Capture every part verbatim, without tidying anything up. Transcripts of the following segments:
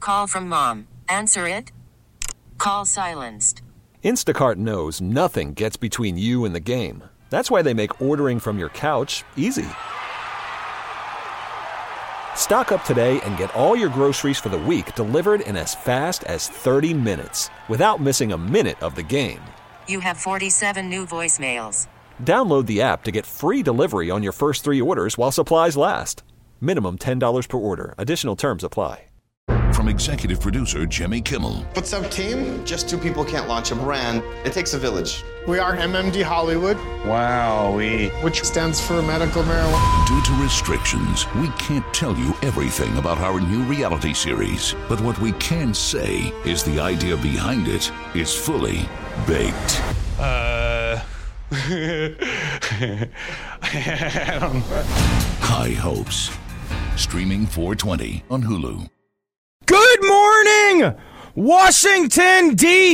call from mom. Answer it. Call silenced. Instacart knows nothing gets between you and the game. That's why they make ordering from your couch easy. Stock up today and get all your groceries for the week delivered in as fast as thirty minutes without missing a minute of the game. You have forty-seven new voicemails. Download the app to get free delivery on your first three orders while supplies last. Minimum ten dollars per order. Additional terms apply. From executive producer Jimmy Kimmel. What's up, team? Just two people can't launch a brand. It takes a village. We are M M D Hollywood. Wow, we... Which stands for medical marijuana. Due to restrictions, we can't tell you everything about our new reality series. But what we can say is the idea behind it is fully baked. Uh... I don't know. High Hopes. Streaming four twenty on Hulu. Good morning, Washington, D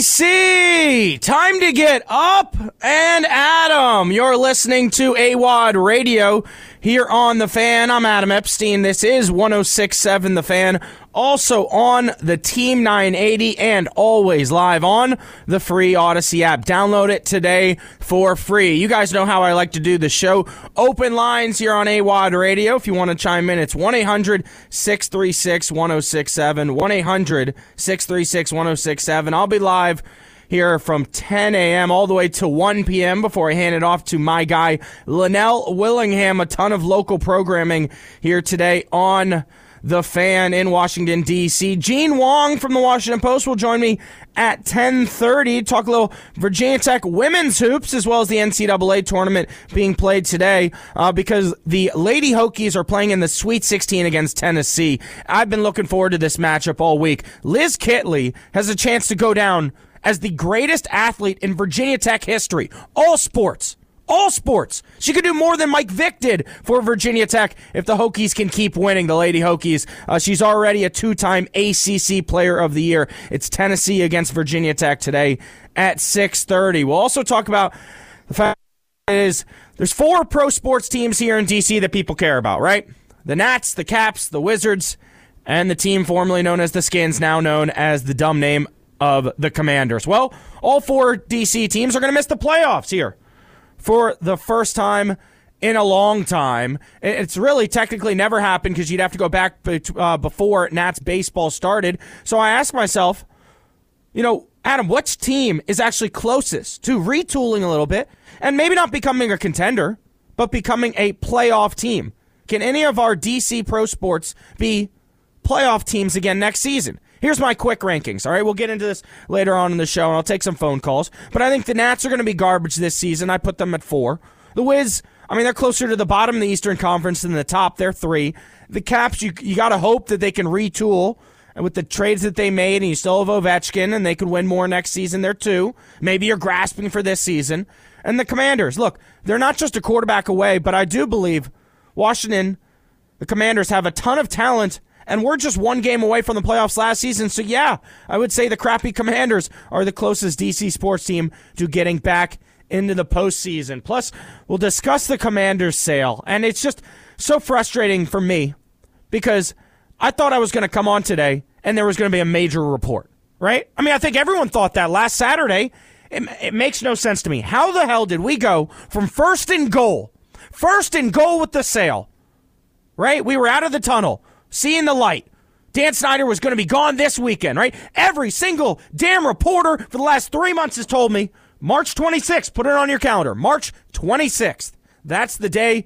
C Time to get up and Adam. You're listening to A W O D Radio here on The Fan. I'm Adam Epstein. This is one oh six point seven The Fan. Also on the Team nine eighty and always live on the free Odyssey app. Download it today for free. You guys know how I like to do the show. Open lines here on A W O D Radio. If you want to chime in, it's one eight hundred six three six one oh six seven. one eight hundred six three six one oh six seven. I'll be live here from ten a.m. all the way to one p.m. before I hand it off to my guy, Linnell Willingham. A ton of local programming here today on The Fan in Washington, D C Gene Wong from the Washington Post will join me at ten thirty. Talk a little Virginia Tech women's hoops as well as the N C double A tournament being played today uh, because the Lady Hokies are playing in the Sweet sixteen against Tennessee. I've been looking forward to this matchup all week. Liz Kitley has a chance to go down as the greatest athlete in Virginia Tech history. All sports. All sports. She could do more than Mike Vick did for Virginia Tech if the Hokies can keep winning, the Lady Hokies. Uh, she's already a two-time A C C Player of the Year. It's Tennessee against Virginia Tech today at six thirty. We'll also talk about the fact is there's four pro sports teams here in D C that people care about, right? The Nats, the Caps, the Wizards, and the team formerly known as the Skins, now known as the dumb name of the Commanders. Well, all four D C teams are going to miss the playoffs here for the first time in a long time. It's really technically never happened because you'd have to go back uh, before Nats baseball started. So I asked myself, you know, Adam, which team is actually closest to retooling a little bit and maybe not becoming a contender, but becoming a playoff team? Can any of our D C pro sports be playoff teams again next season? Here's my quick rankings, all right? We'll get into this later on in the show, and I'll take some phone calls. But I think the Nats are going to be garbage this season. I put them at four. The Wiz, I mean, they're closer to the bottom of the Eastern Conference than the top. They're three. The Caps, you you got to hope that they can retool with the trades that they made, and you still have Ovechkin, and they could win more next season. They're two. Maybe you're grasping for this season. And the Commanders, look, they're not just a quarterback away, but I do believe Washington, the Commanders, have a ton of talent. And we're just one game away from the playoffs last season. So, yeah, I would say the crappy Commanders are the closest D C sports team to getting back into the postseason. Plus, we'll discuss the Commanders' sale. And it's just so frustrating for me because I thought I was going to come on today and there was going to be a major report, right? I mean, I think everyone thought that last Saturday. It, it makes no sense to me. How the hell did we go from first and goal, first and goal with the sale, right? We were out of the tunnel. Seeing the light. Dan Snyder was going to be gone this weekend, right? Every single damn reporter for the last three months has told me March twenty-sixth, put it on your calendar, March twenty-sixth. That's the day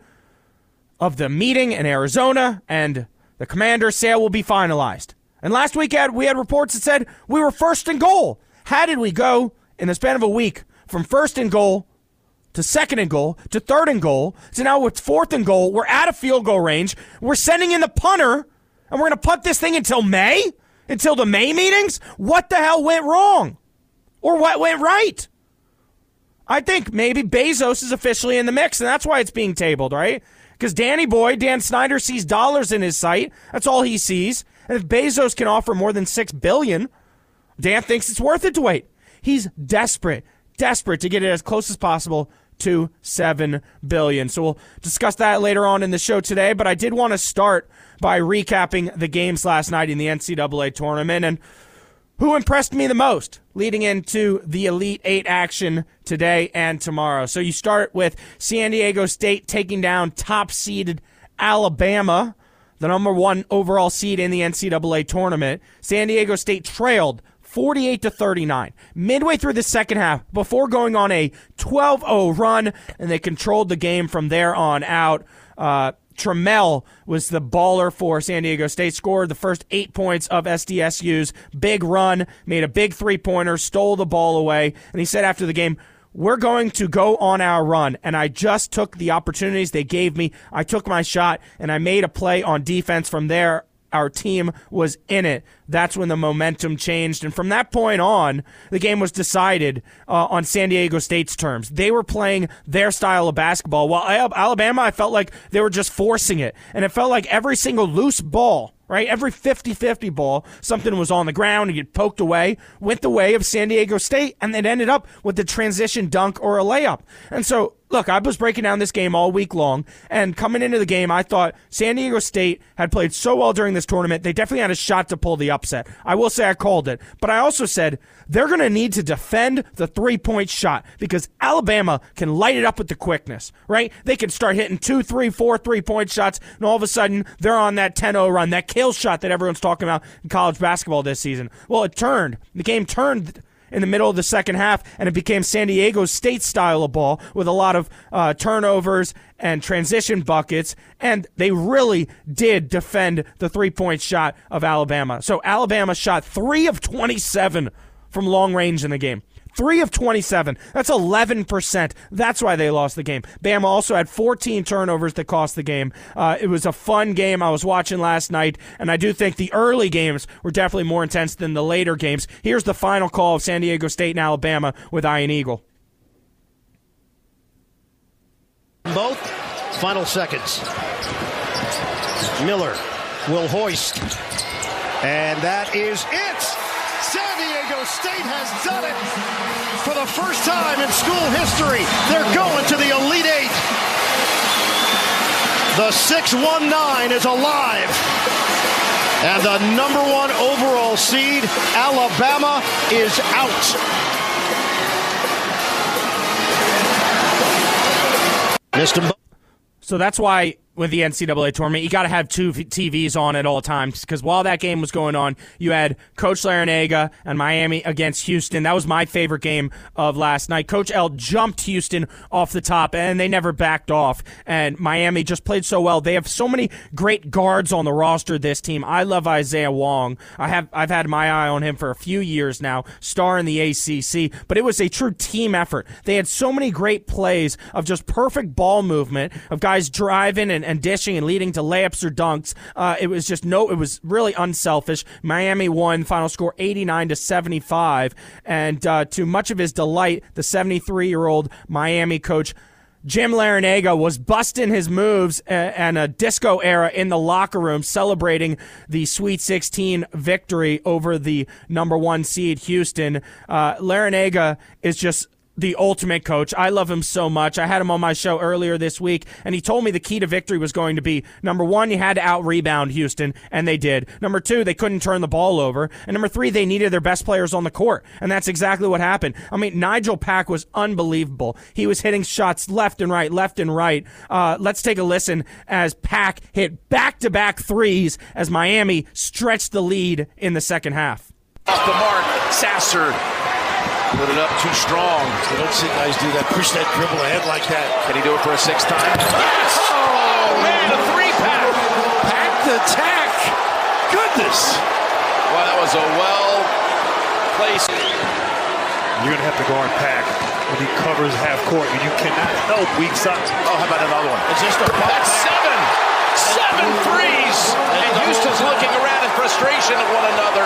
of the meeting in Arizona, and the Commander sale will be finalized. And last week we had reports that said we were first and goal. How did we go in the span of a week from first and goal to second and goal to third and goal to now it's fourth and goal? We're out of field goal range. We're sending in the punter. And we're going to punt this thing until May? Until the May meetings? What the hell went wrong? Or what went right? I think maybe Bezos is officially in the mix, and that's why it's being tabled, right? Because Danny Boy, Dan Snyder, sees dollars in his sight. That's all he sees. And if Bezos can offer more than six billion dollars, Dan thinks it's worth it to wait. He's desperate, desperate to get it as close as possible two seven billion dollars. So we'll discuss that later on in the show today, but I did want to start by recapping the games last night in the N C double A tournament and who impressed me the most leading into the Elite Eight action today and tomorrow. So you start with San Diego State taking down top-seeded Alabama, the number one overall seed in the N C double A tournament. San Diego State trailed forty-eight to thirty-nine midway through the second half before going on a twelve oh run, and they controlled the game from there on out. Uh, Trammell was the baller for San Diego State, scored the first eight points of S D S U's big run, made a big three-pointer, stole the ball away, and he said after the game, we're going to go on our run, and I just took the opportunities they gave me. I took my shot, and I made a play on defense. From there, our team was in it. That's when the momentum changed. And from that point on, the game was decided uh, on San Diego State's terms. They were playing their style of basketball, while Alabama, I felt like they were just forcing it. And it felt like every single loose ball, right, every fifty-fifty ball, something was on the ground and get poked away, went the way of San Diego State, and it ended up with the transition dunk or a layup. And so, look, I was breaking down this game all week long, and coming into the game, I thought San Diego State had played so well during this tournament, they definitely had a shot to pull the upset. I will say I called it, but I also said they're going to need to defend the three-point shot because Alabama can light it up with the quickness, right? They can start hitting two, three, four three-point shots, and all of a sudden, they're on that ten oh run, that kill shot that everyone's talking about in college basketball this season. Well, it turned. The game turned in the middle of the second half, and it became San Diego State style of ball with a lot of uh, turnovers and transition buckets, and they really did defend the three-point shot of Alabama. So Alabama shot three of twenty-seven from long range in the game. three of twenty-seven. That's eleven percent. That's why they lost the game. Bama also had fourteen turnovers that cost the game. Uh, it was a fun game I was watching last night, and I do think the early games were definitely more intense than the later games. Here's the final call of San Diego State and Alabama with Ian Eagle. Both final seconds. Miller will hoist, and that is it. San Diego State has done it for the first time in school history. They're going to the Elite Eight. The six one nine is alive. And the number one overall seed, Alabama, is out. Missed him. So that's why with the N C double A tournament, you got to have two T Vs on at all times, because while that game was going on, you had Coach Larrañaga and Miami against Houston. That was my favorite game of last night. Coach L jumped Houston off the top, and they never backed off, and Miami just played so well. They have so many great guards on the roster, this team. I love Isaiah Wong. I have, I've had my eye on him for a few years now, star in the A C C, but it was a true team effort. They had so many great plays of just perfect ball movement, of guys driving and and dishing and leading to layups or dunks. Uh, it was just no, it was really unselfish. Miami won, final score eighty-nine to seventy-five, and uh, to much of his delight, the seventy-three-year-old Miami coach Jim Larrañaga was busting his moves and a disco era in the locker room, celebrating the Sweet sixteen victory over the number one seed Houston. Uh, Larrañaga is just the ultimate coach. I love him so much. I had him on my show earlier this week, and he told me the key to victory was going to be, number one, you had to out-rebound Houston, and they did. Number two, they couldn't turn the ball over. And number three, they needed their best players on the court, and that's exactly what happened. I mean, Nigel Pack was unbelievable. He was hitting shots left and right, left and right. Uh, let's take a listen as Pack hit back-to-back threes as Miami stretched the lead in the second half. Off the mark, Sasser put it up too strong. You don't see guys do that, push that dribble ahead like that. Can he do it for a sixth time? Yes! Oh, man, a three-pack. Pack the tack. Goodness. Well, that was a well-placed. You're going to have to guard Pack when he covers half court, and you cannot help weak side. Oh, how about another one? It's just a That's seven. Seven threes. And Houston's looking around in frustration at one another.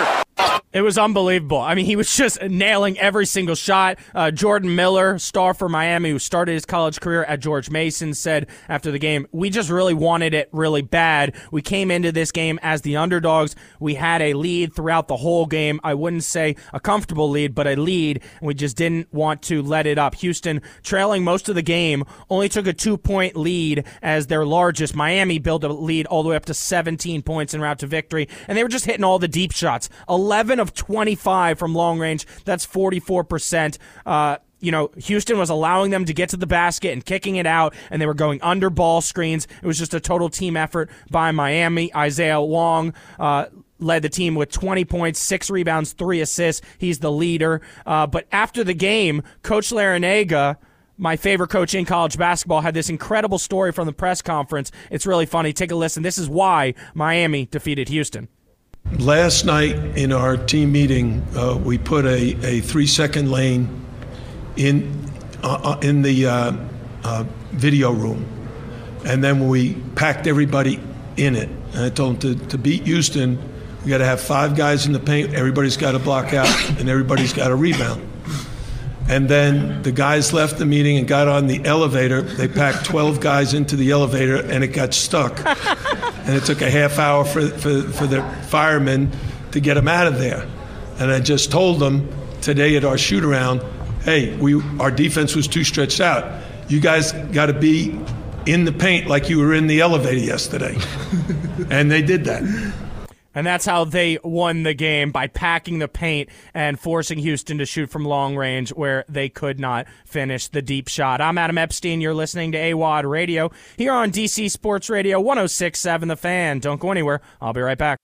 It was unbelievable. I mean, he was just nailing every single shot. Uh, Jordan Miller, star for Miami, who started his college career at George Mason, said after the game, we just really wanted it really bad. We came into this game as the underdogs. We had a lead throughout the whole game. I wouldn't say a comfortable lead, but a lead, and we just didn't want to let it up. Houston, trailing most of the game, only took a two-point lead as their largest. Miami built a lead all the way up to seventeen points en route to victory, and they were just hitting all the deep shots. eleven of twenty-five from long range. That's forty-four percent. Uh, you know, Houston was allowing them to get to the basket and kicking it out, and they were going under ball screens. It was just a total team effort by Miami. Isaiah Wong uh, led the team with twenty points, six rebounds, three assists. He's the leader. Uh, but after the game, Coach Larrañaga, my favorite coach in college basketball, had this incredible story from the press conference. It's really funny. Take a listen. This is why Miami defeated Houston. Last night in our team meeting, uh, we put a, a three-second lane in uh, in the uh, uh, video room, and then we packed everybody in it. And I told them to, to beat Houston, we got to have five guys in the paint, everybody's got to block out, and everybody's got to rebound. And then the guys left the meeting and got on the elevator. They packed twelve guys into the elevator, and it got stuck. And it took a half hour for, for, for the firemen to get them out of there. And I just told them today at our shoot-around, hey, we our defense was too stretched out. You guys got to be in the paint like you were in the elevator yesterday. And they did that. And that's how they won the game, by packing the paint and forcing Houston to shoot from long range where they could not finish the deep shot. I'm Adam Epstein. You're listening to A W O D Radio here on D C Sports Radio one oh six point seven The Fan. Don't go anywhere. I'll be right back.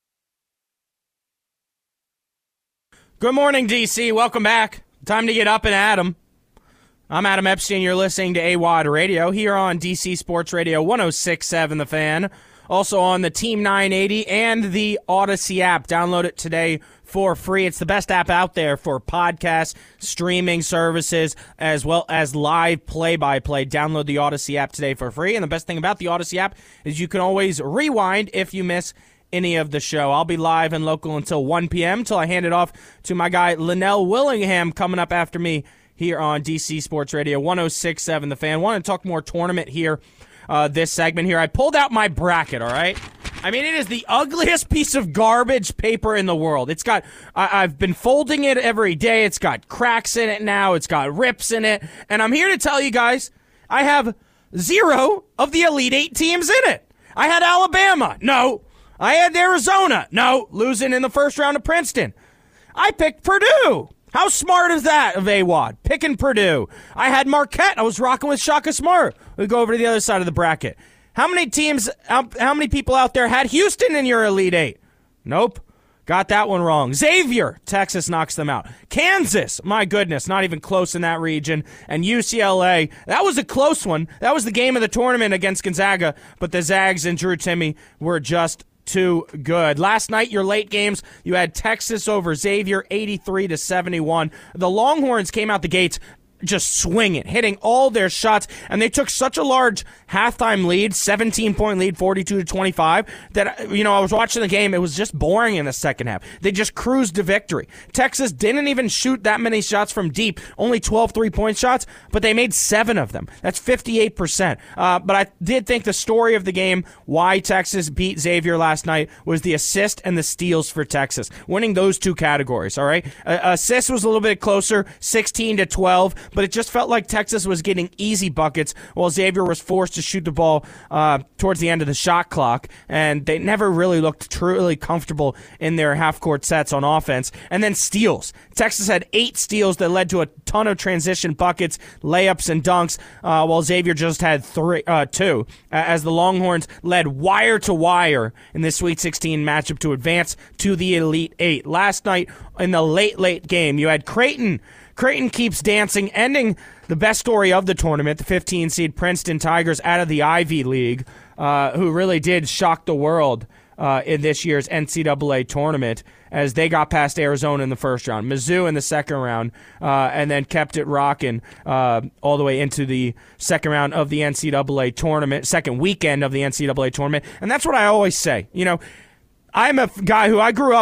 Good morning, D C. Welcome back. Time to get up and at 'em. I'm Adam Epstein. You're listening to A W O D Radio here on D C Sports Radio one oh six point seven The Fan. Also on the Team nine eighty and the Odyssey app. Download it today for free. It's the best app out there for podcasts, streaming services, as well as live play-by-play. Download the Odyssey app today for free. And the best thing about the Odyssey app is you can always rewind if you miss any of the show. I'll be live and local until one p.m. until I hand it off to my guy Linnell Willingham coming up after me here on D C Sports Radio one oh six point seven The Fan. Want to talk more tournament here. Uh, this segment here. I pulled out my bracket, all right? I mean, it is the ugliest piece of garbage paper in the world. It's got, I, I've been folding it every day. It's got cracks in it now. It's got rips in it. And I'm here to tell you guys, I have zero of the Elite Eight teams in it. I had Alabama. No. I had Arizona. No. Losing in the first round of Princeton. I picked Purdue. How smart is that of A W O D? Picking Purdue. I had Marquette. I was rocking with Shaka Smart. We go over to the other side of the bracket. How many teams, how, how many people out there had Houston in your Elite Eight? Nope. Got that one wrong. Xavier, Texas knocks them out. Kansas, my goodness, not even close in that region. And U C L A, that was a close one. That was the game of the tournament against Gonzaga, but the Zags and Drew Timme were just too good. Last night, your late games, you had Texas over Xavier, eighty-three to seventy-one. The Longhorns came out the gates just swinging, hitting all their shots, and they took such a large halftime lead, seventeen-point lead, forty-two to twenty-five, that, you know, I was watching the game, it was just boring in the second half. They just cruised to victory. Texas didn't even shoot that many shots from deep, only twelve three-point shots, but they made seven of them. That's fifty-eight percent. Uh, but I did think the story of the game, why Texas beat Xavier last night, was the assist and the steals for Texas, winning those two categories, all right? Uh, assist was a little bit closer, sixteen to twelve, but it just felt like Texas was getting easy buckets while Xavier was forced to shoot the ball uh, towards the end of the shot clock, and they never really looked truly comfortable in their half-court sets on offense. And then steals. Texas had eight steals that led to a ton of transition buckets, layups, and dunks, uh, while Xavier just had three, uh, two, as the Longhorns led wire to wire in this Sweet sixteen matchup to advance to the Elite Eight. Last night in the late, late game, you had Creighton. Creighton keeps dancing, ending the best story of the tournament, the fifteen seed Princeton Tigers out of the Ivy League, uh, who really did shock the world uh, in this year's N C double A tournament, as they got past Arizona in the first round, Mizzou in the second round, uh, and then kept it rocking uh, all the way into the second round of the N C double A tournament, second weekend of the N C double A tournament. And that's what I always say. You know, I'm a guy who I grew up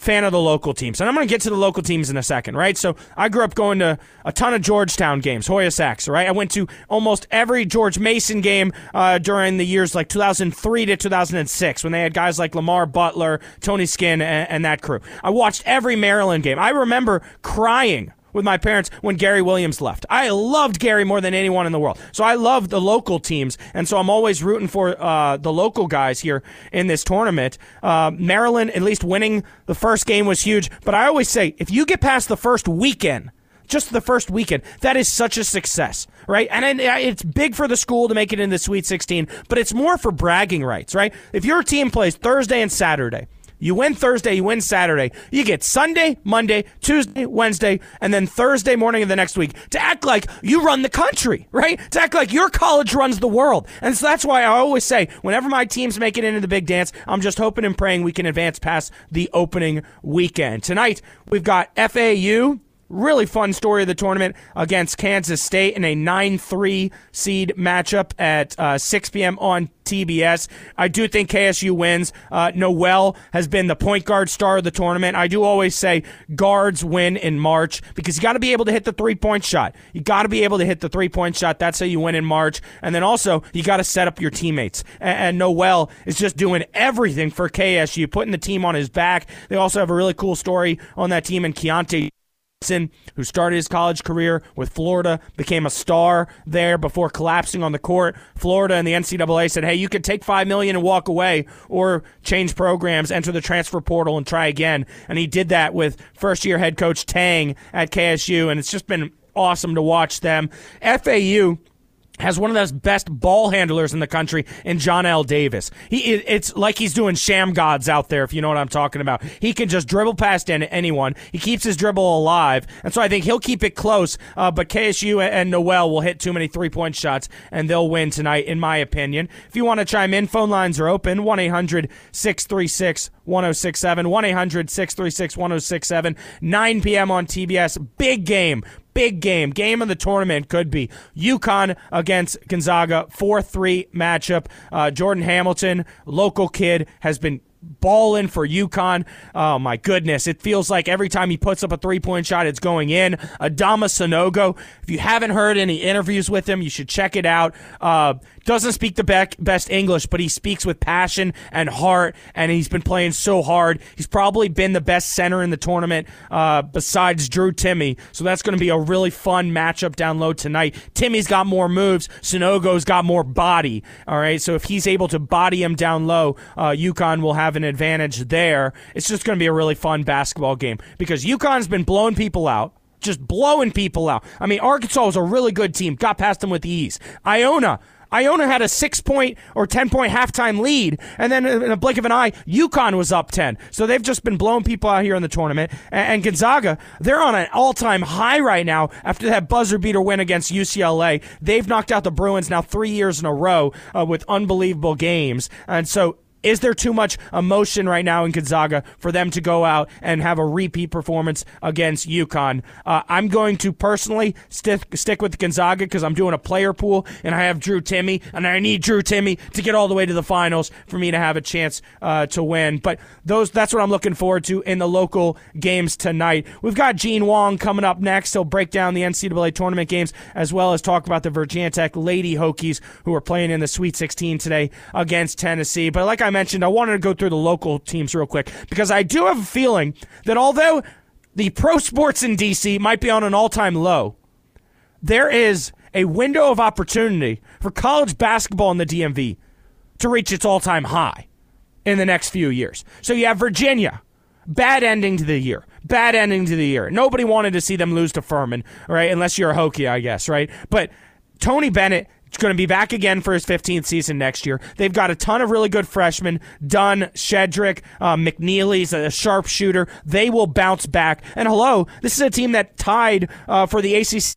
fan of the local teams. And I'm going to get to the local teams in a second, right? So I grew up going to a ton of Georgetown games, Hoya Sox, right? I went to almost every George Mason game uh, during the years like two thousand three to two thousand six when they had guys like Lamar Butler, Tony Skinn, and, and that crew. I watched every Maryland game. I remember crying with my parents when Gary Williams left. I loved Gary more than anyone in the world. So I love the local teams, and so I'm always rooting for uh, the local guys here in this tournament. Uh, Maryland, at least winning the first game was huge, but I always say, if you get past the first weekend, just the first weekend, that is such a success, right? And it's big for the school to make it in the Sweet sixteen, but it's more for bragging rights, right? If your team plays Thursday and Saturday, you win Thursday, you win Saturday. You get Sunday, Monday, Tuesday, Wednesday, and then Thursday morning of the next week to act like you run the country, right? To act like your college runs the world. And so that's why I always say, whenever my teams make it into the big dance, I'm just hoping and praying we can advance past the opening weekend. Tonight, we've got F A U. Really fun story of the tournament against Kansas State in a nine three seed matchup at uh, six p.m. on T B S. I do think K S U wins. Uh, Noel has been the point guard star of the tournament. I do always say guards win in March because you got to be able to hit the three-point shot. You got to be able to hit the three-point shot. That's how you win in March. And then also, you got to set up your teammates. And, and Noel is just doing everything for K S U, putting the team on his back. They also have a really cool story on that team in Keontae, who started his college career with Florida, became a star there before collapsing on the court. Florida and the N C double A said, hey, you could take five million dollars and walk away or change programs, enter the transfer portal, and try again. And he did that with first-year head coach Tang at K S U, and it's just been awesome to watch them. F A U has one of the best ball handlers in the country in John L. Davis. He, it's like he's doing sham gods out there, if you know what I'm talking about. He can just dribble past anyone. He keeps his dribble alive, and so I think he'll keep it close, uh, but K S U and Noel will hit too many three-point shots, and they'll win tonight, in my opinion. If you want to chime in, phone lines are open, one eight hundred six three six one oh six seven, one eight hundred six three six one oh six seven, nine p.m. on T B S. Big game. Big game. Game of the tournament could be UConn against Gonzaga, four three matchup. Uh, Jordan Hamilton, local kid, has been balling for UConn. Oh, my goodness. It feels like every time he puts up a three-point shot, it's going in. Adama Sanogo, if you haven't heard any interviews with him, you should check it out. Uh, doesn't speak the bec- best English, but he speaks with passion and heart, and he's been playing so hard. He's probably been the best center in the tournament uh, besides Drew Timme, so that's going to be a really fun matchup down low tonight. Timmy's got more moves. Sanogo's got more body, all right? So if he's able to body him down low, uh, UConn will have an advantage there. It's just going to be a really fun basketball game because UConn's been blowing people out. Just blowing people out. I mean, Arkansas was a really good team. Got past them with ease. Iona. Iona had a six-point or ten-point halftime lead, and then in a blink of an eye, UConn was up ten. So they've just been blowing people out here in the tournament. And Gonzaga, they're on an all-time high right now after that buzzer-beater win against U C L A. They've knocked out the Bruins now three years in a row uh, with unbelievable games. And so is there too much emotion right now in Gonzaga for them to go out and have a repeat performance against UConn? Uh, I'm going to personally stick stick with Gonzaga because I'm doing a player pool, and I have Drew Timme, and I need Drew Timme to get all the way to the finals for me to have a chance uh, to win. But those that's what I'm looking forward to in the local games tonight. We've got Gene Wong coming up next. He'll break down the N C double A tournament games as well as talk about the Virginia Tech Lady Hokies who are playing in the Sweet sixteen today against Tennessee. But like I mentioned, I wanted to go through the local teams real quick because I do have a feeling that although the pro sports in D C might be on an all-time low, there is a window of opportunity for college basketball in the D M V to reach its all-time high in the next few years. So you have Virginia, bad ending to the year. Bad ending to the year. Nobody wanted to see them lose to Furman, right? Unless you're a Hokie, I guess, right? But Tony Bennett is going to be back again for his fifteenth season next year. They've got a ton of really good freshmen. Dunn, Shedrick, uh, McNeely's a sharpshooter. They will bounce back. And hello, this is a team that tied uh, for the A C C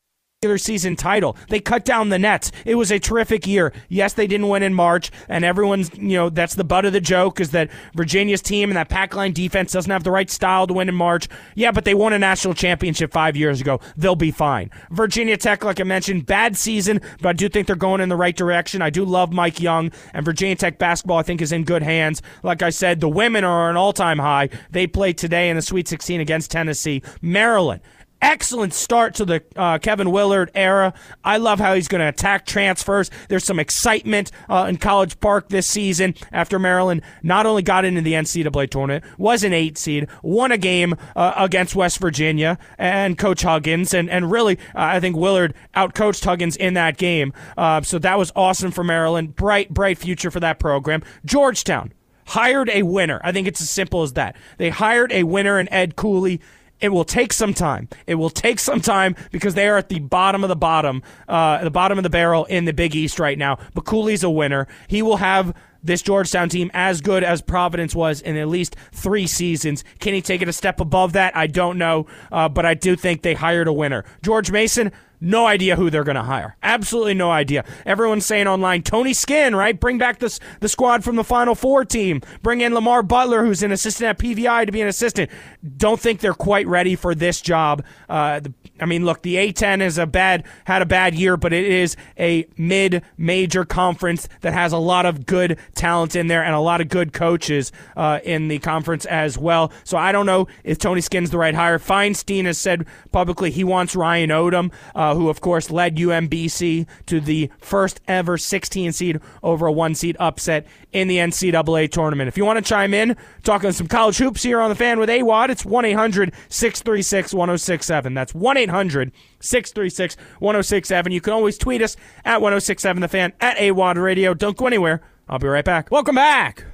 regular season title. They cut down the nets. It was a terrific year. Yes, they didn't win in March, and everyone's, you know, that's the butt of the joke is that Virginia's team and that pack line defense doesn't have the right style to win in March. Yeah, but they won a national championship five years ago. They'll be fine. Virginia Tech, like I mentioned, bad season, but I do think they're going in the right direction. I do love Mike Young, and Virginia Tech basketball I think is in good hands. Like I said, the women are an all-time high. They played today in the Sweet sixteen against Tennessee. Maryland, excellent start to the uh, Kevin Willard era. I love how he's going to attack transfers. There's some excitement uh, in College Park this season after Maryland not only got into the N C double A tournament, was an eight seed, won a game uh, against West Virginia and Coach Huggins, and, and really, uh, I think Willard outcoached Huggins in that game. Uh, so that was awesome for Maryland. Bright, bright future for that program. Georgetown hired a winner. I think it's as simple as that. They hired a winner in Ed Cooley. It will take some time. It will take some time because they are at the bottom of the bottom, uh, the bottom of the barrel in the Big East right now. But Cooley's a winner. He will have this Georgetown team as good as Providence was in at least three seasons. Can he take it a step above that? I don't know, uh, but I do think they hired a winner. George Mason, no idea who they're going to hire. Absolutely no idea. Everyone's saying online, Tony Skinn, right? Bring back this, the squad from the Final Four team. Bring in Lamar Butler, who's an assistant at P V I, to be an assistant. Don't think they're quite ready for this job. Uh, the, I mean, look, the A ten is a bad had a bad year, but it is a mid-major conference that has a lot of good talent in there and a lot of good coaches uh, in the conference as well. So I don't know if Tony Skinn's the right hire. Feinstein has said publicly he wants Ryan Odom, uh, who, of course, led U M B C to the first ever sixteen seed over a one seed upset in the N C double A tournament. If you want to chime in, talking some college hoops here on The Fan with A W O D, it's one eight hundred six three six one oh six seven. That's one eight hundred six three six one oh six seven. You can always tweet us at one oh six seven The Fan, at A W O D Radio. Don't go anywhere. I'll be right back. Welcome back.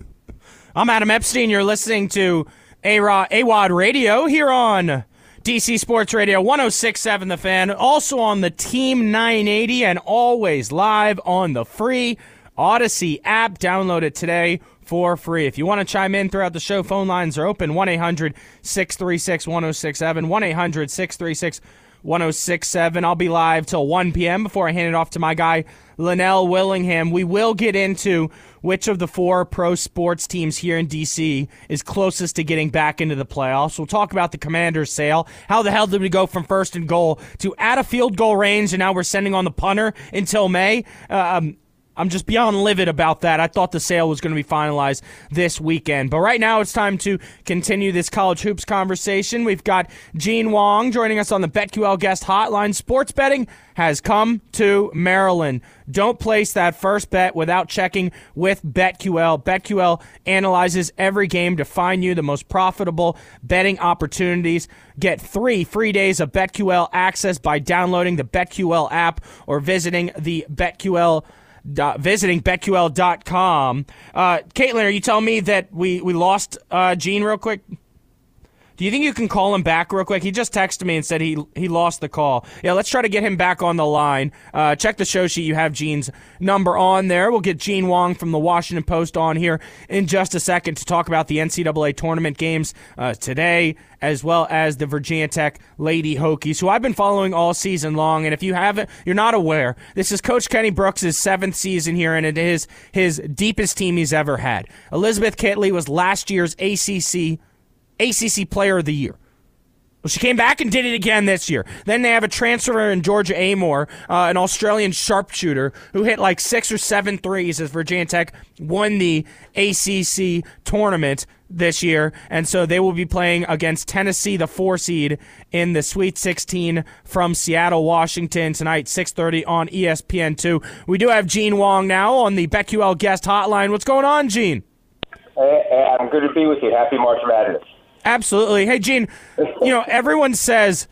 I'm Adam Epstein. You're listening to A W O D Radio here on D C Sports Radio, one oh six point seven The Fan, also on the Team nine eighty and always live on the free Odyssey app. Download it today for free. If you want to chime in throughout the show, phone lines are open, one eight hundred six three six one oh six seven, one eight hundred six three six one oh six seven. I'll be live till one p.m. before I hand it off to my guy, Linnell Willingham. We will get into which of the four pro sports teams here in D C is closest to getting back into the playoffs. We'll talk about the Commanders' sale. How the hell did we go from first and goal to at a field goal range, and now we're sending on the punter until May? Um, I'm just beyond livid about that. I thought the sale was going to be finalized this weekend. But right now it's time to continue this college hoops conversation. We've got Gene Wong joining us on the BetQL guest hotline. Sports betting has come to Maryland. Don't place that first bet without checking with BetQL. BetQL analyzes every game to find you the most profitable betting opportunities. Get three free days of BetQL access by downloading the BetQL app or visiting the BetQL Dot, visiting BetQL dot com. Uh, Caitlin, are you telling me that we, we lost uh, Gene real quick? Do you think you can call him back real quick? He just texted me and said he he lost the call. Yeah, let's try to get him back on the line. Uh, check the show sheet. You have Gene's number on there. We'll get Gene Wong from the Washington Post on here in just a second to talk about the N C double A tournament games uh, today, as well as the Virginia Tech Lady Hokies, who I've been following all season long. And if you haven't, you're not aware, this is Coach Kenny Brooks' seventh season here, and it is his deepest team he's ever had. Elizabeth Kitley was last year's A C C A C C Player of the Year. Well, she came back and did it again this year. Then they have a transfer in Georgia Amore, uh, an Australian sharpshooter, who hit like six or seven threes as Virginia Tech won the A C C tournament this year. And so they will be playing against Tennessee, the four seed, in the Sweet sixteen from Seattle, Washington tonight, six thirty on E S P N two. We do have Gene Wong now on the BetQL guest hotline. What's going on, Gene? Hey, hey, I'm good to be with you. Happy March Madness. Absolutely. Hey, Gene, you know, everyone says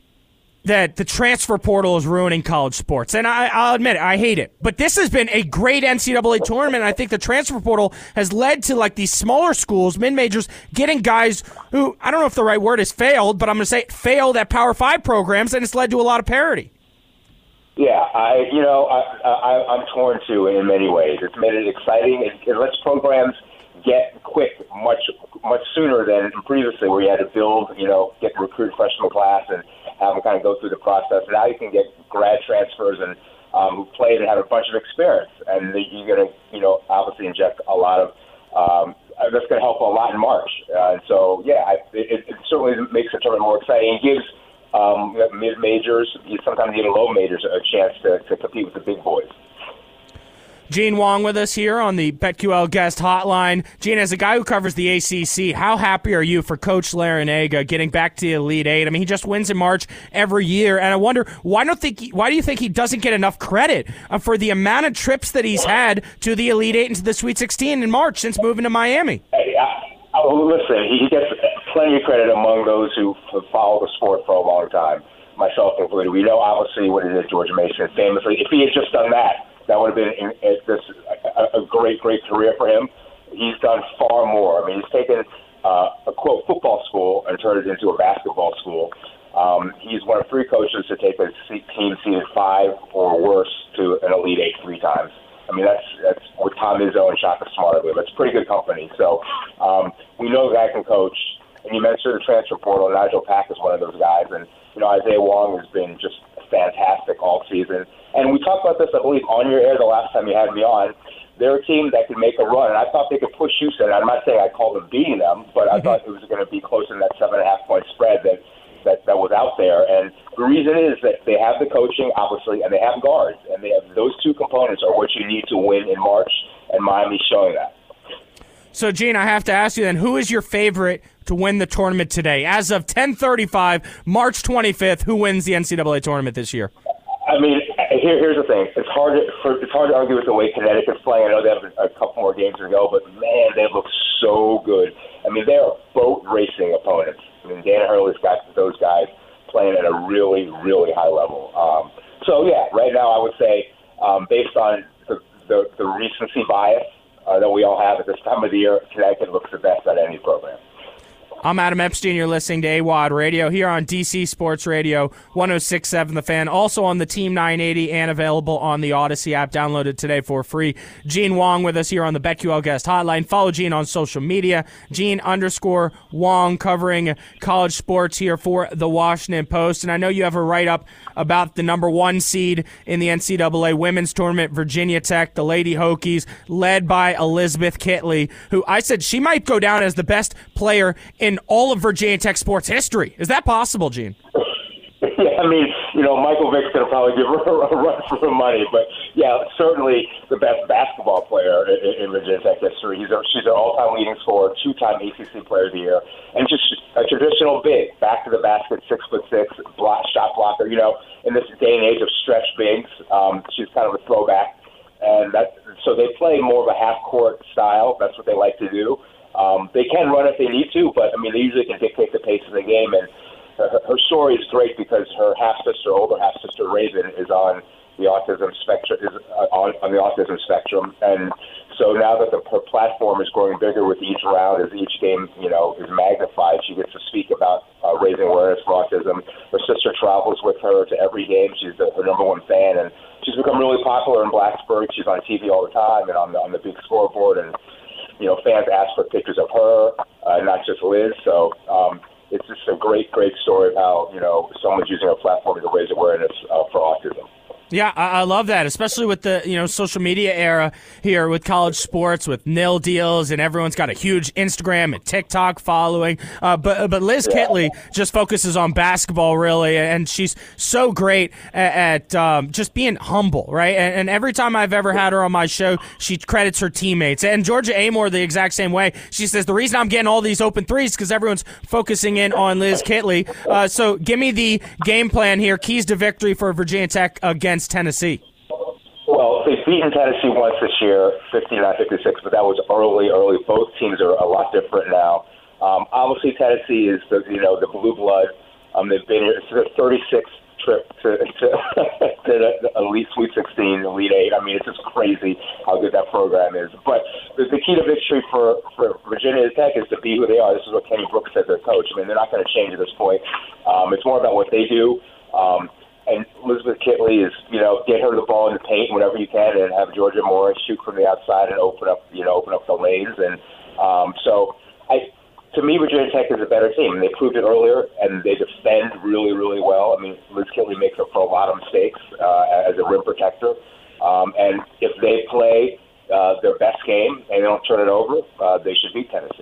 that the transfer portal is ruining college sports, and I, I'll admit it, I hate it. But this has been a great N C double A tournament, and I think the transfer portal has led to, like, these smaller schools, mid-majors, getting guys who, I don't know if the right word is failed, but I'm going to say failed at Power five programs, and it's led to a lot of parity. Yeah, I, you know, I, I, I'm torn, too, in many ways. It's made it exciting. It, it lets programs get quick much much sooner than previously, where you had to build, you know, get the recruit freshman class and have them kind of go through the process. Now you can get grad transfers and um, who played and have a bunch of experience, and you're going to, you know, obviously inject a lot of. Um, that's going to help a lot in March. Uh, and so, yeah, I, it, it certainly makes the tournament more exciting and gives um, mid majors, sometimes even low majors, a chance to, to compete with the big boys. Gene Wong with us here on the BetQL guest hotline. Gene, as a guy who covers the A C C, how happy are you for Coach Larrañaga getting back to the Elite Eight? I mean, he just wins in March every year, and I wonder why don't think he, why do you think he doesn't get enough credit uh, for the amount of trips that he's had to the Elite Eight and to the Sweet sixteen in March since moving to Miami? Hey, I, I, listen, he gets plenty of credit among those who have followed the sport for a long time, myself included. We know obviously what it is, George Mason, famously. If he had just done that, that would have been in, in, this, a, a great, great career for him. He's done far more. I mean, he's taken uh, a, quote, football school and turned it into a basketball school. Um, he's one of three coaches to take a team seeded five or worse to an Elite Eight three times. I mean, that's that's with Tom Izzo and Shaka Smart. That's pretty good company. So um, we know the guy can coach. And you mentioned the transfer portal. Nigel Pack is one of those guys. And, you know, Isaiah Wong has been just fantastic all season. And we talked about this, I believe, on your air the last time you had me on. They're a team that could make a run, and I thought they could push Houston. I'm not saying I called them beating them, but I thought it was going to be closer to that seven and a half point spread that, that that was out there. And the reason is that they have the coaching, obviously, and they have guards, and they have those two components are what you need to win in March, and Miami's showing that. So, Gene, I have to ask you then, who is your favorite to win the tournament today? As of ten thirty-five, March twenty-fifth, who wins the N C double A tournament this year? I mean, here, here's the thing. It's hard to, for, it's hard to argue with the way Connecticut's playing. I know they have a, a couple more games to go, but, man, they look so good. I mean, they are boat racing opponents. I mean, Dan Hurley's got those guys playing at a really, really high level. Um, so, yeah, right now I would say, um, based on the, the, the recency bias uh, that we all have at this time of the year, Connecticut looks the best out of any program. I'm Adam Epstein. You're listening to A W O D Radio here on D C Sports Radio, one oh six point seven The Fan, also on the Team nine eighty and available on the Odyssey app. Downloaded today for free. Gene Wong with us here on the BetQL Guest Hotline. Follow Gene on social media. Gene underscore Wong covering college sports here for the Washington Post. And I know you have a write-up about the number one seed in the N C double A women's tournament, Virginia Tech, the Lady Hokies, led by Elizabeth Kitley, who I said she might go down as the best player in in all of Virginia Tech sports history. Is that possible, Gene? Yeah, I mean, you know, Michael Vick's going to probably give her a run for her money, but yeah, certainly the best basketball player in, in Virginia Tech history. He's a, she's an all-time leading scorer, two-time A C C Player of the Year, and just a traditional big, back to the basket, six foot six, block, shot blocker. You know, in this day and age of stretch bigs, um, she's kind of a throwback, and that so they play more of a half-court style. That's what they like to do. Um, they can run if they need to, but, I mean, they usually can dictate the pace of the game. And her, her story is great because her half-sister, older half-sister, Raven, is on the autism spectrum, is on, on the autism spectrum. And so now that the, her platform is growing bigger with each round, as each game, you know, is magnified, she gets to speak about uh, raising awareness for autism. Her sister travels with her to every game. She's the, her number one fan, and she's become really popular in Blacksburg. She's on T V all the time and on the, on the big scoreboard, and you know, fans ask for pictures of her, uh, not just Liz. So um, it's just a great, great story of how, you know, someone's using her platform to raise awareness uh, for autism. Yeah, I love that, especially with the you know social media era here with college sports, with nil deals, and everyone's got a huge Instagram and TikTok following. Uh, but but Liz yeah. Kitley just focuses on basketball, really, and she's so great at, at um, just being humble, right? And, and every time I've ever had her on my show, she credits her teammates. And Georgia Amor the exact same way. She says, the reason I'm getting all these open threes is because everyone's focusing in on Liz Kitley. Uh, so give me the game plan here, keys to victory for Virginia Tech against Tennessee. Well, they've beaten Tennessee once this year, fifty-nine fifty-six, but that was early, early. Both teams are a lot different now. Um, obviously, Tennessee is the you know the blue blood. Um, they've been here. It's their thirty-sixth trip to, to, to the Elite Sweet sixteen, Elite Eight. I mean, it's just crazy how good that program is. But the, the key to victory for, for Virginia Tech is to be who they are. This is what Kenny Brooks said, their coach. I mean, they're not going to change at this point. Um, it's more about what they do. Um, And Elizabeth Kitley is, you know, get her the ball in the paint whenever you can, and have Georgia Morris shoot from the outside and open up, you know, open up the lanes. And um, so I, to me, Virginia Tech is a better team. And they proved it earlier, and they defend really, really well. I mean, Liz Kinley makes up for a lot of mistakes uh, as a rim protector. Um, and if they play uh, their best game and they don't turn it over, uh, they should beat Tennessee.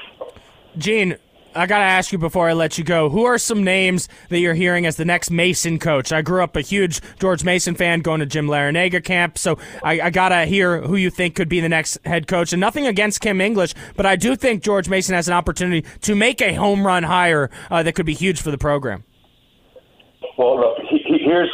Gene, I got to ask you before I let you go, who are some names that you're hearing as the next Mason coach? I grew up a huge George Mason fan going to Jim Larrañaga camp, so I, I got to hear who you think could be the next head coach. And nothing against Kim English, but I do think George Mason has an opportunity to make a home run hire uh, that could be huge for the program. Well, look, he, he, here's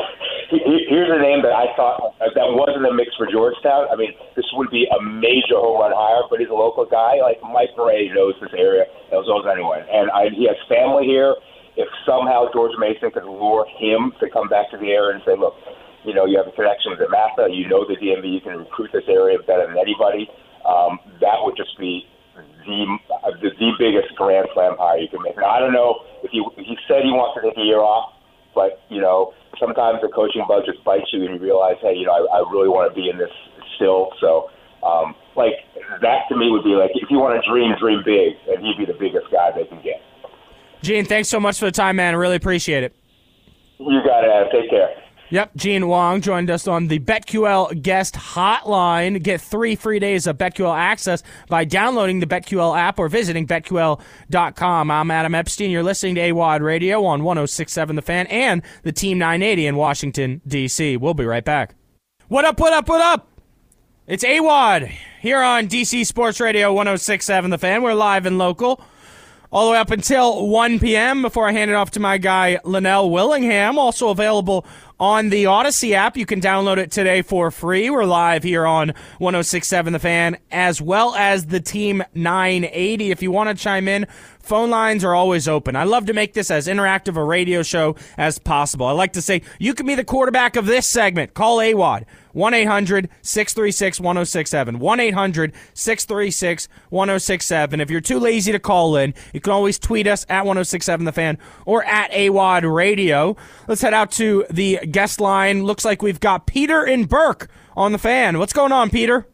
here's a name that I thought that wasn't a mix for Georgetown. I mean, this would be a major home run hire, but he's a local guy. Like Mike Murray knows this area as well as anyone, and I, he has family here. If somehow George Mason could lure him to come back to the area and say, look, you know, you have a connection with the Matha, you know the D M V, you can recruit this area better than anybody, um, that would just be the, the the biggest Grand Slam hire you can make. Now, I don't know if he, he said he wants to take a year off, but, you know, sometimes the coaching bug just bites you and you realize, hey, you know, I, I really want to be in this still. So, um, like, that to me would be like, if you want to dream, dream big, and he'd be the biggest guy they can get. Gene, thanks so much for the time, man. I really appreciate it. You got it, Adam. Take care. Yep, Gene Wong joined us on the BetQL guest hotline. Get three free days of BetQL access by downloading the BetQL app or visiting Bet Q L dot com. I'm Adam Epstein. You're listening to A W O D Radio on one oh six point seven The Fan and the Team nine eighty in Washington, D C We'll be right back. What up, what up, what up? It's A W O D here on D C Sports Radio one oh six point seven The Fan. We're live and local all the way up until one p.m. before I hand it off to my guy, Linnell Willingham, also available on the Odyssey app. You can download it today for free. We're live here on one oh six point seven The Fan, as well as the Team nine eighty. If you want to chime in, phone lines are always open. I love to make this as interactive a radio show as possible. I like to say, you can be the quarterback of this segment. Call A W O D. one eight hundred six three six one oh six seven. one eight hundred six three six one oh six seven. If you're too lazy to call in, you can always tweet us at one oh six point seven The Fan or at A W O D Radio. Let's head out to the guest line. Looks like we've got Peter in Burke on The Fan. What's going on, Peter?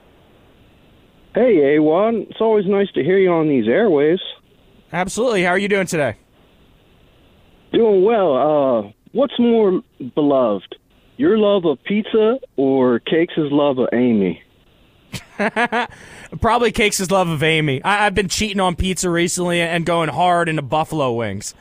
Hey, A W O D. It's always nice to hear you on these airwaves. Absolutely. How are you doing today? Doing well. Uh, what's more beloved? Your love of pizza or Cakes' love of Amy? Probably Cakes' love of Amy. I- I've been cheating on pizza recently and going hard into buffalo wings.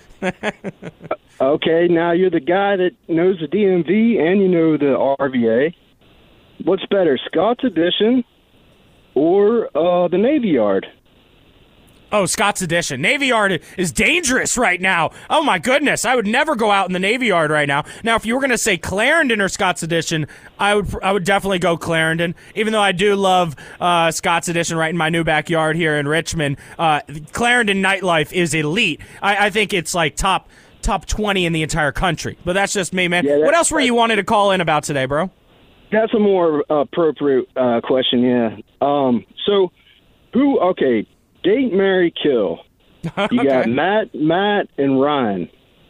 Okay, now you're the guy that knows the D M V and you know the R V A. What's better, Scott's Edition or uh, the Navy Yard? Oh, Scott's Edition. Navy Yard is dangerous right now. Oh, my goodness. I would never go out in the Navy Yard right now. Now, if you were going to say Clarendon or Scott's Edition, I would I would definitely go Clarendon, even though I do love uh, Scott's Edition right in my new backyard here in Richmond. Uh, Clarendon nightlife is elite. I, I think it's like top top twenty in the entire country. But that's just me, man. Yeah, what else were you wanting to call in about today, bro? That's a more appropriate uh, question, yeah. Um, so, who, okay, date, marry, kill. You Okay. got Matt, Matt, and Ryan.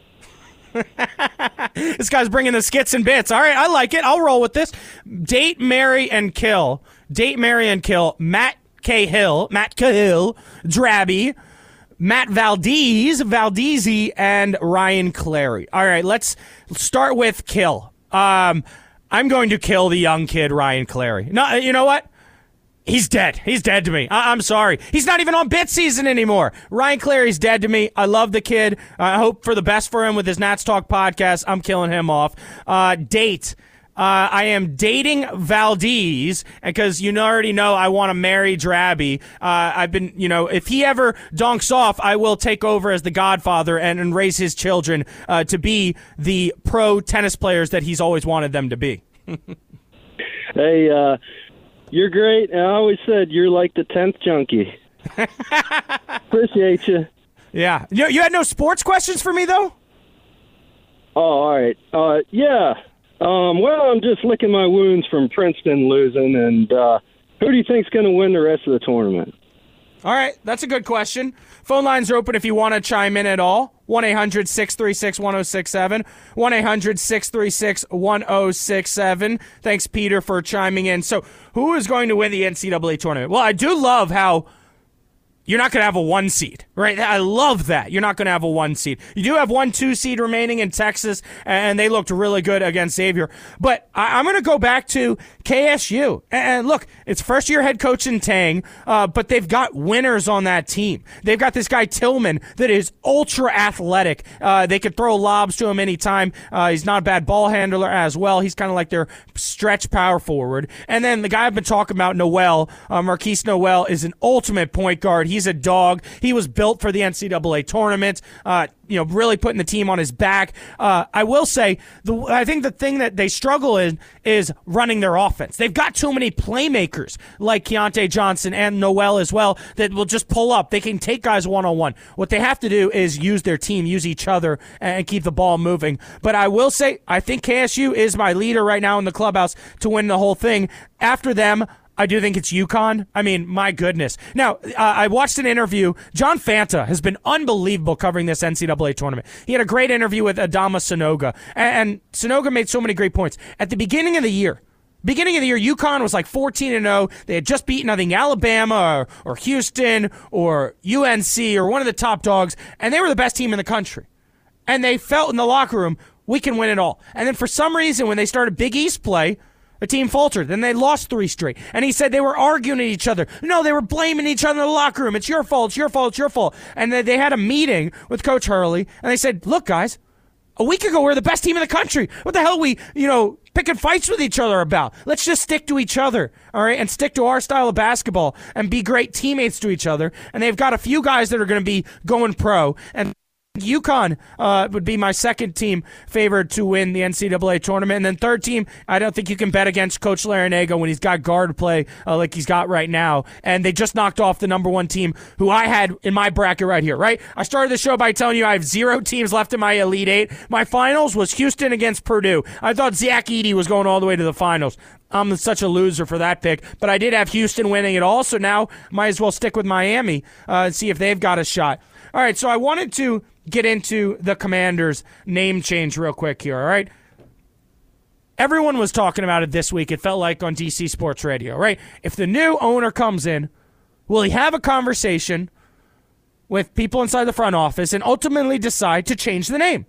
This guy's bringing the skits and bits. All right, I like it. I'll roll with this. Date, marry, and kill. Date, marry, and kill. Matt Cahill, Matt Cahill, Drabby, Matt Valdez, Valdezi, and Ryan Clary. All right, let's start with kill. Um, I'm going to kill the young kid, Ryan Clary. No, you know what? He's dead. He's dead to me. I- I'm sorry. He's not even on bit season anymore. Ryan Clary's dead to me. I love the kid. I hope for the best for him with his Nats Talk podcast. I'm killing him off. Uh, date. Uh, I am dating Valdez because you already know I want to marry Drabby. Uh, I've been, you know, if he ever donks off, I will take over as the godfather and, and raise his children uh, to be the pro tennis players that he's always wanted them to be. Hey, uh, you're great. And I always said you're like the tenth junkie. Appreciate you. Yeah. You, you had no sports questions for me, though? Oh, all right. Uh, yeah. Um, well, I'm just licking my wounds from Princeton losing, and uh, who do you think's going to win the rest of the tournament? All right, that's a good question. Phone lines are open if you want to chime in at all. one eight hundred six three six one oh six seven. one eight hundred six three six one oh six seven. Thanks, Peter, for chiming in. So who is going to win the N C double A tournament? Well, I do love how you're not going to have a one seed, right? I love that. You're not going to have a one seed. You do have one two seed remaining in Texas, and they looked really good against Xavier. But I- I'm going to go back to K S U. And look, it's first year head coach in Tang, uh, but they've got winners on that team. They've got this guy Tillman that is ultra athletic. Uh, they could throw lobs to him anytime. Uh, he's not a bad ball handler as well. He's kind of like their stretch power forward. And then the guy I've been talking about, Noel, uh, Marquise Noel, is an ultimate point guard. He's a dog. He was built for the N C double A tournament. Uh, you know, really putting the team on his back. Uh, I will say, the I think the thing that they struggle in is running their offense. They've got too many playmakers like Keontae Johnson and Noel as well that will just pull up. They can take guys one-on-one. What they have to do is use their team, use each other, and keep the ball moving. But I will say, I think K S U is my leader right now in the clubhouse to win the whole thing. After them, I do think it's UConn. I mean, my goodness. Now, uh, I watched an interview. John Fanta has been unbelievable covering this N C double A tournament. He had a great interview with Adama Sanogo, and, and Sanogo made so many great points. At the beginning of the year, beginning of the year, UConn was like fourteen and oh. They had just beaten, I think, Alabama or, or Houston or U N C or one of the top dogs, and they were the best team in the country. And they felt in the locker room, we can win it all. And then for some reason, when they started Big East play, the team faltered. Then they lost three straight. And he said they were arguing at each other. No, they were blaming each other in the locker room. It's your fault, it's your fault, it's your fault. And they had a meeting with Coach Hurley, and they said, look, guys, a week ago we were the best team in the country. What the hell are we, you know, picking fights with each other about? Let's just stick to each other, all right, and stick to our style of basketball and be great teammates to each other. And they've got a few guys that are going to be going pro. And UConn uh, would be my second team favored to win the N C double A tournament. And then third team, I don't think you can bet against Coach Larinaga when he's got guard play uh, like he's got right now. And they just knocked off the number one team who I had in my bracket right here, right? I started the show by telling you I have zero teams left in my Elite Eight. My finals was Houston against Purdue. I thought Zach Edey was going all the way to the finals. I'm such a loser for that pick, but I did have Houston winning it all, so now might as well stick with Miami uh, and see if they've got a shot. All right, so I wanted to get into the Commanders' name change real quick here, all right? Everyone was talking about it this week, it felt like, on D C Sports Radio, right? If the new owner comes in, will he have a conversation with people inside the front office and ultimately decide to change the name?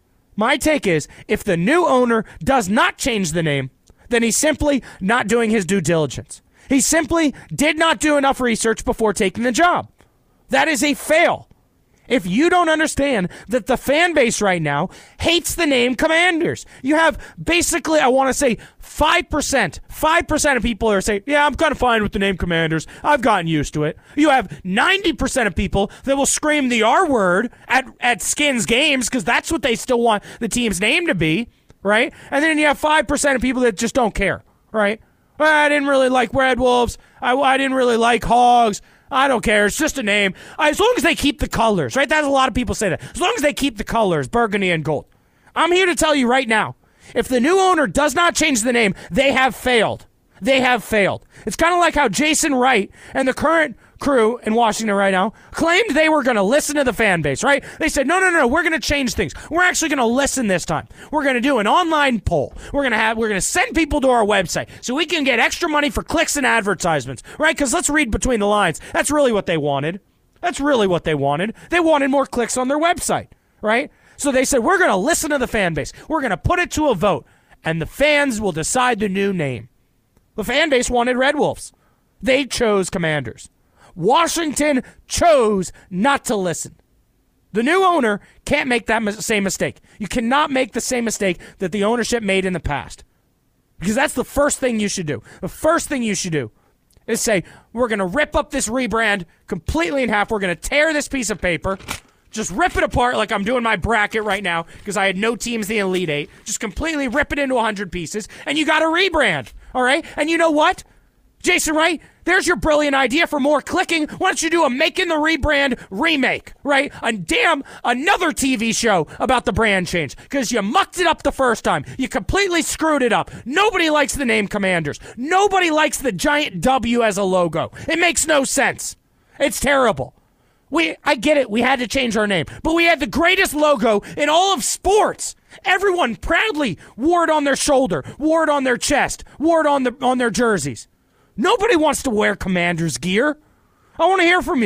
My take is, if the new owner does not change the name, then he's simply not doing his due diligence. He simply did not do enough research before taking the job. That is a fail. If you don't understand that the fan base right now hates the name Commanders, you have basically, I want to say, five percent, five percent of people are saying, yeah, I'm kind of fine with the name Commanders. I've gotten used to it. You have ninety percent of people that will scream the R word at, at Skins games because that's what they still want the team's name to be, right? And then you have five percent of people that just don't care, right? Well, I didn't really like Red Wolves. I, I didn't really like Hogs. I don't care. It's just a name. As long as they keep the colors, right? That's a lot of people say that. As long as they keep the colors, burgundy and gold. I'm here to tell you right now, if the new owner does not change the name, they have failed. They have failed. It's kind of like how Jason Wright and the current crew in Washington right now claimed they were going to listen to the fan base, right? They said, no, no, no, we're going to change things. We're actually going to listen this time. We're going to do an online poll. We're going to have, we're going to send people to our website so we can get extra money for clicks and advertisements, right? Because let's read between the lines. That's really what they wanted. That's really what they wanted. They wanted more clicks on their website, right? So they said, we're going to listen to the fan base. We're going to put it to a vote, and the fans will decide the new name. The fan base wanted Red Wolves. They chose Commanders. Washington chose not to listen. The new owner can't make that same mistake. You cannot make the same mistake that the ownership made in the past. Because that's the first thing you should do. The first thing you should do is say, we're going to rip up this rebrand completely in half. We're going to tear this piece of paper. Just rip it apart like I'm doing my bracket right now because I had no teams in the Elite Eight. Just completely rip it into one hundred pieces, and you got a rebrand, all right? And you know what? Jason Wright, there's your brilliant idea for more clicking. Why don't you do a Making the Rebrand remake, right? And damn, another T V show about the brand change because you mucked it up the first time. You completely screwed it up. Nobody likes the name Commanders. Nobody likes the giant W as a logo. It makes no sense. It's terrible. We, I get it. We had to change our name, but we had the greatest logo in all of sports. Everyone proudly wore it on their shoulder, wore it on their chest, wore it on the on their jerseys. Nobody wants to wear Commanders gear. I want to hear from you.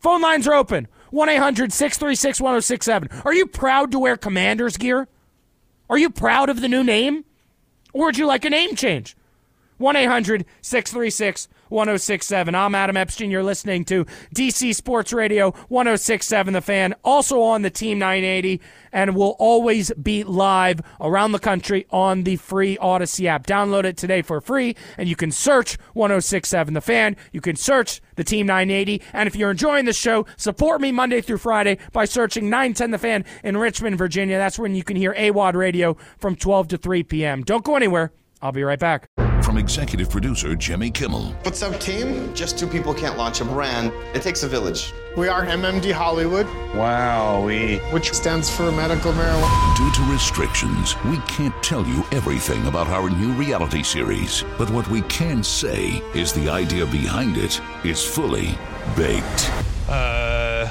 Phone lines are open. one eight hundred six three six one oh six seven. Are you proud to wear Commanders gear? Are you proud of the new name? Or would you like a name change? one eight hundred six three six one oh six seven. I'm Adam Epstein. You're listening to D C Sports Radio one oh six point seven The Fan, also on the Team nine eighty, and will always be live around the country on the free Odyssey app. Download it today for free, and you can search one oh six point seven The Fan. You can search the Team nine eighty, and if you're enjoying the show, support me Monday through Friday by searching nine ten The Fan in Richmond, Virginia. That's when you can hear A W O D Radio from twelve to three p.m. Don't go anywhere. I'll be right back. From executive producer Jimmy Kimmel. What's up, team? Just two people can't launch a brand. It takes a village. We are M M D Hollywood. Wow, we. Which stands for medical marijuana. Due to restrictions, we can't tell you everything about our new reality series. But what we can say is the idea behind it is fully baked. Uh.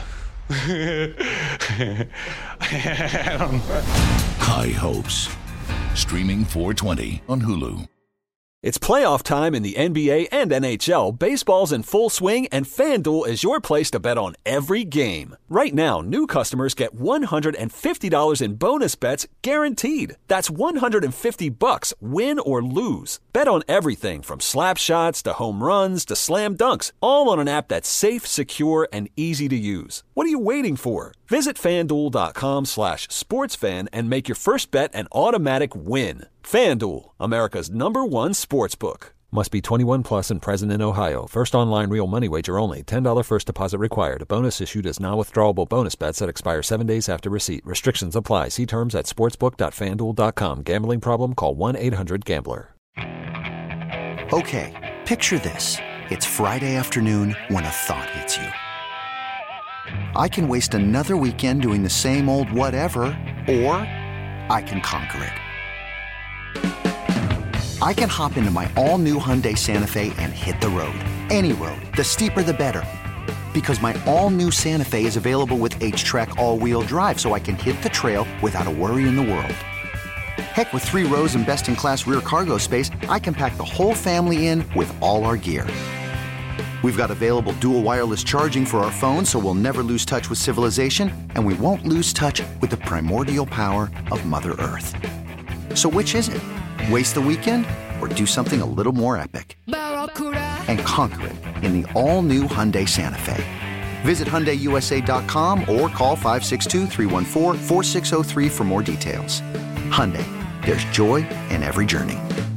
I don't know. High Hopes. Streaming four twenty on Hulu. It's playoff time in the N B A and N H L. Baseball's in full swing, and FanDuel is your place to bet on every game. Right now, new customers get one hundred fifty dollars in bonus bets guaranteed. That's one hundred fifty bucks, win or lose. Bet on everything from slap shots to home runs to slam dunks, all on an app that's safe, secure, and easy to use. What are you waiting for? Visit FanDuel.com slash sportsfan and make your first bet an automatic win. FanDuel, America's number one sportsbook. Must be twenty-one plus and present in Ohio. First online real money wager only. ten dollars first deposit required. A bonus issued as non-withdrawable bonus bets that expire seven days after receipt. Restrictions apply. See terms at sportsbook dot fan duel dot com. Gambling problem? Call one eight hundred gambler. Okay, picture this. It's Friday afternoon when a thought hits you. I can waste another weekend doing the same old whatever, or I can conquer it. I can hop into my all-new Hyundai Santa Fe and hit the road. Any road. The steeper, the better. Because my all-new Santa Fe is available with H-Track all-wheel drive, so I can hit the trail without a worry in the world. Heck, with three rows and best-in-class rear cargo space, I can pack the whole family in with all our gear. We've got available dual wireless charging for our phones, so we'll never lose touch with civilization, and we won't lose touch with the primordial power of Mother Earth. So which is it? Waste the weekend or do something a little more epic? And conquer it in the all-new Hyundai Santa Fe. Visit Hyundai U S A dot com or call five six two, three one four, four six zero three for more details. Hyundai, there's joy in every journey.